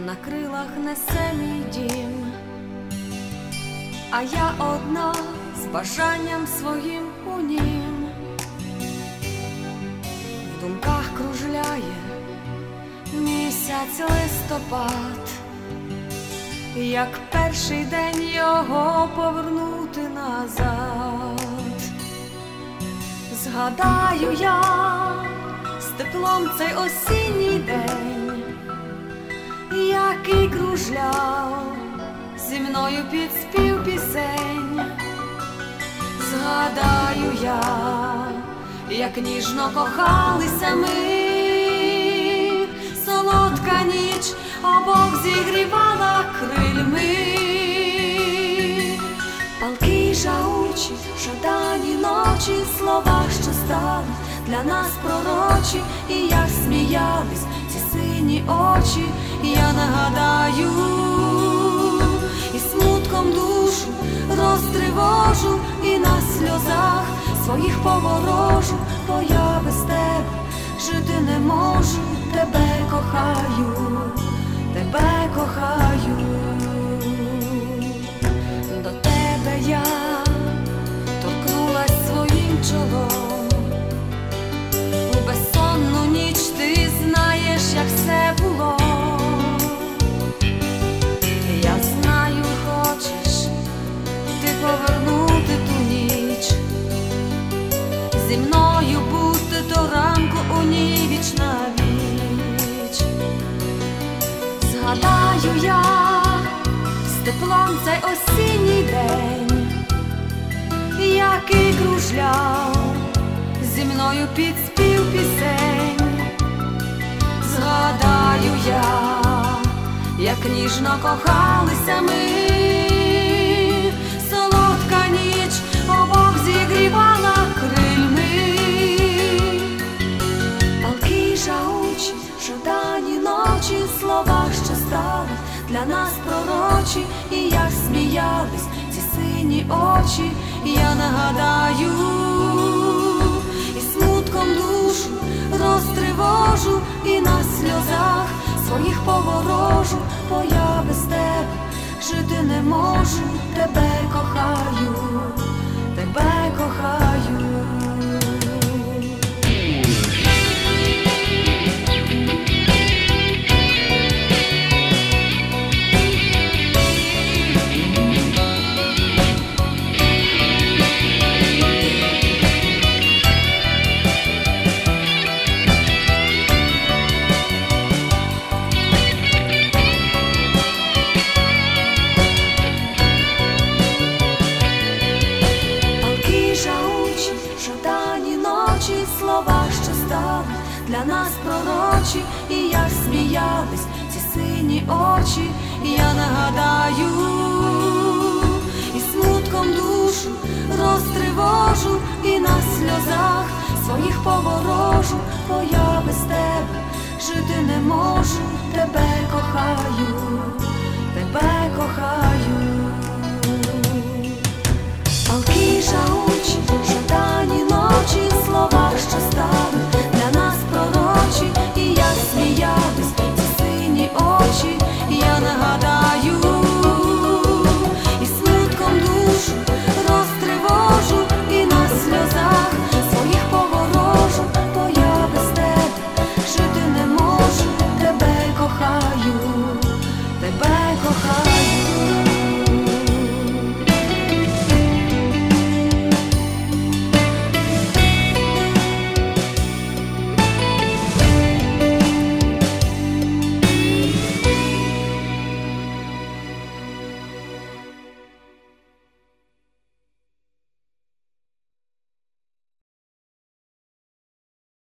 на крилах несе мій дім, а я одна з бажанням своїм у нім. В думках кружляє місяць листопад, як перший день його повернути назад. Згадаю я з теплом цей осінній день, який кружляв зі мною під спів пісень. Згадаю я, як ніжно кохалися ми, солодка ніч обох зігрівала крильми. Палки жаучі, жадані ночі, слова, що стали для нас пророчі, і як сміялись ці сині очі, я нагадаю, і смутком душу розтривожу, і на сльозах своїх поворожу, бо я без тебе жити не можу, тебе кохаю, тебе кохаю. До тебе я торкнулась своїм чолом, у безсонну ніч ти знаєш, як все було. Я знаю, хочеш ти повернути ту ніч, зі мною бути до ранку у ній віч на віч. Згадаю я з теплом цей осінній день, який кружляв зі мною під спів пісень. Згадаю я, як ніжно кохалися ми, солодка ніч обох зігрівала крильми. Палки жаучі, жадані ночі, слова, що стали для нас пророчі, і як сміялись ці сині очі, я нагадаю, і смутком душу розтривожу, і на сльозах своїх поворожу, бо я без тебе жити не можу, тебе кохаю, тебе кохаю. Слова, що стали для нас пророчі, і як сміялись ці сині очі, я нагадаю, і смутком душу розтривожу, і на сльозах своїх поворожу, бо я без тебе жити не можу, тебе